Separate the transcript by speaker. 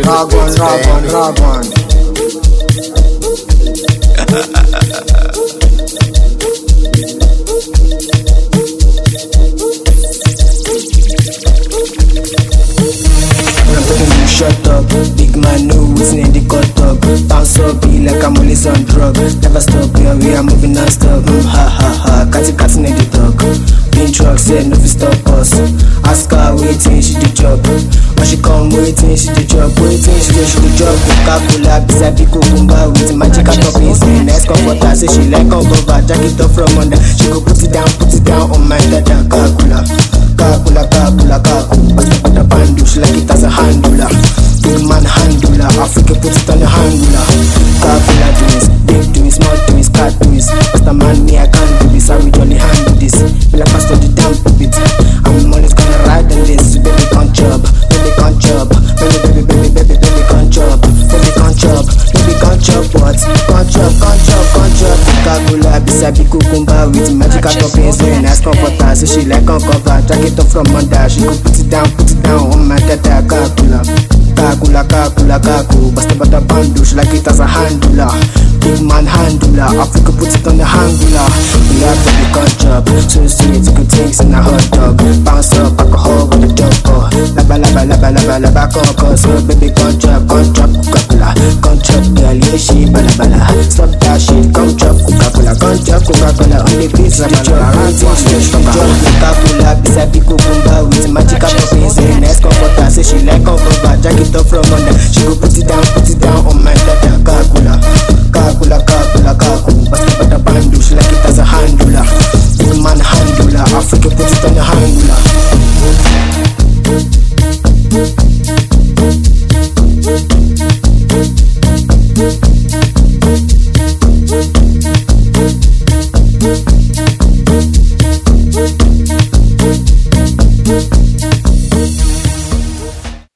Speaker 1: Ragwan. Shut up, big man know what's in the cut up. Bounce up, be like I'm always on drug. Never stop, yeah, we are moving non-stop. Ha ha ha, catty in the talk. Been truck, said no fi stop us. Ask her waiting, she the job. When she come waiting, she the job. Waiting, she the job. Coca-Cola, beside the cucumber with magical toppings. Nice comforter, say she like on cover. Jack it up from under. She go put it down on my dada. Coca-Cola. Put the bandu, she like it as a handler. Big man handler, Africa put it on the handler. Coca-Cola doings, big doings, small doings, cat doings. Pastor man, me I can't do this, I will only handle this. Feel like pastor the damn puppet. I'm always gonna ride on this, baby can't chop, baby can't chop, baby can't chop, baby can't chop, baby can't chop what? Can't chop. Coca-Cola, beside the cucumber with magical toppings. Nice comforter, so she like on cover. Jack it up from under, she go put it down on my dada. Coca-Cola, basta bada bandu, she like it as a handler. Big man handler, Africa put it on the handler. We have to be can't chop, so sweet, good things in a hot dog. Bounce up, alcohol with the jumper. Laba, coco, so baby can't chop, Coca-Cola. Can't chop, girl, yeah, she bala. Stop that shit, come chop Coca-Cola. Can't chop Coca-Cola, on the pizza, man. Coca-Cola, beside the cucumber with magical toppings.